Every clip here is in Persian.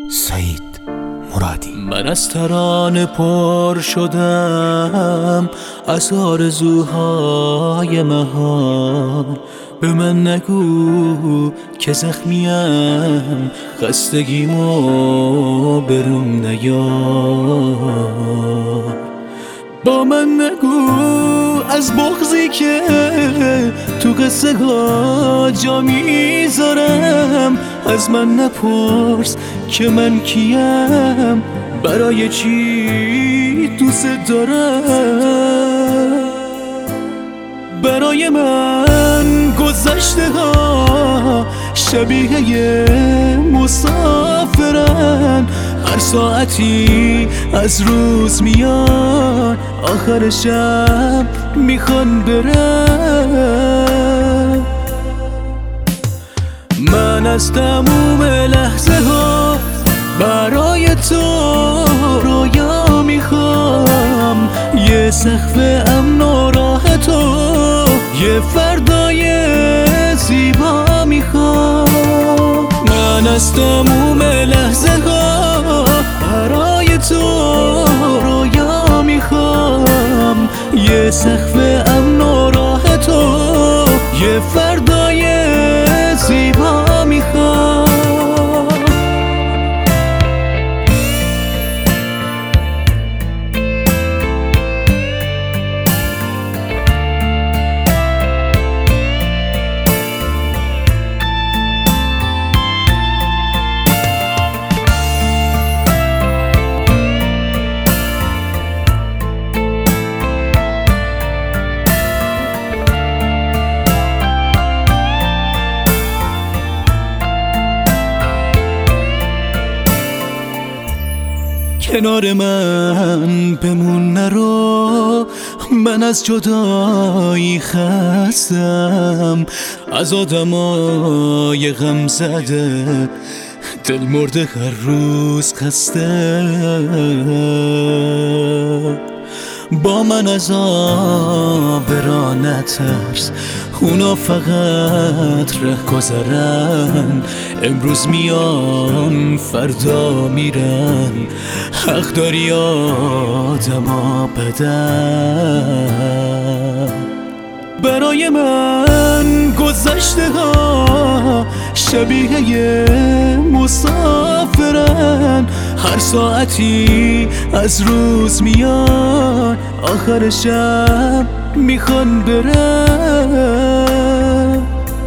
سعید مرادی. من از ترانه پر شدم از آرزوهای مهان. به من نگو که زخمیم، خستگیمو بروم نیار. با من نگو از بغضی که تو قصه ها جا میذارم. از من نپرس که من کیم، برای چی دوست دارم. برای من گذشته ها شبیه یه مسافرن. هر ساعتی از روز میان، آخر شب میخوان برن. من از تموم لحظه ها برای تو رویا میخوام. یه سقف امن و راه تو، یه فردای زیبا میخوام. من از تموم لحظه ها برای تو رویا میخوام. یه سقف امن و راه تو، یه فردای زیبا میخوام. کنار من بمون نرو، من از جدایی خستم. از آدمای غم زده دل مرده هر روز خسته. با من از آب را نترس، اونا فقط ره گذرن. امروز میان فردا میرن، حق داری آدما بدن. برای من گذشته ها شبیه یه مسافرن. هر ساعتی از روز میان، آخر شب میخوان برن.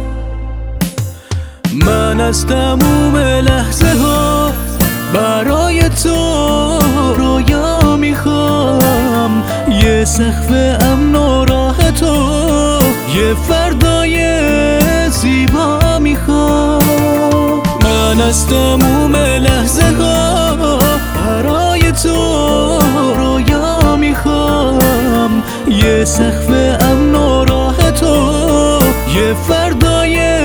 من از تموم لحظه ها برای تو رویا میخوام. یه سقف امن و راه تو، یه فردای زیبا میخوام. من از تموم لحظه ها برای تو رویا میخوام. یه سقف امن و راه تو، یه فردای